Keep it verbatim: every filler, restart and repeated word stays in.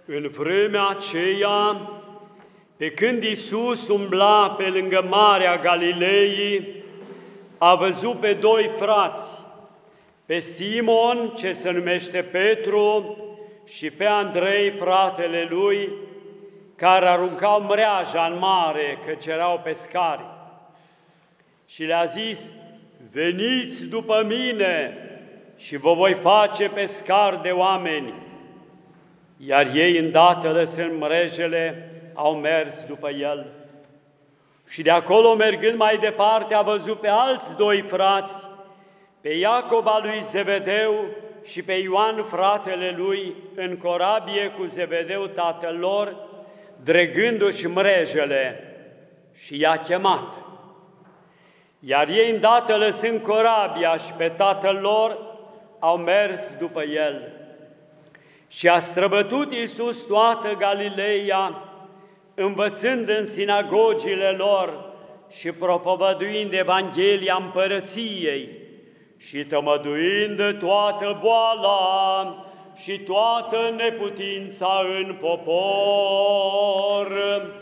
În vremea aceea, pe când Iisus umbla pe lângă Marea Galilei, a văzut pe doi frați, pe Simon, ce se numește Petru, și pe Andrei, fratele lui, care aruncau mreaja în mare, căci erau pescari. Și le-a zis: veniți după mine și vă voi face pescari de oameni. Iar ei, îndată lăsând mrejele, au mers după el. Și de acolo, mergând mai departe, a văzut pe alți doi frați, pe Iacob al lui Zevedeu și pe Ioan, fratele lui, în corabie cu Zevedeu tatăl lor, dregându-și mrejele, și i-a chemat. Iar ei, îndată lăsând corabia și pe tatăl lor, au mers după el. Și a străbătut Iisus toată Galileea, învățând în sinagogile lor și propovăduind Evanghelia Împărăției și tămăduind toată boala și toată neputința în popor.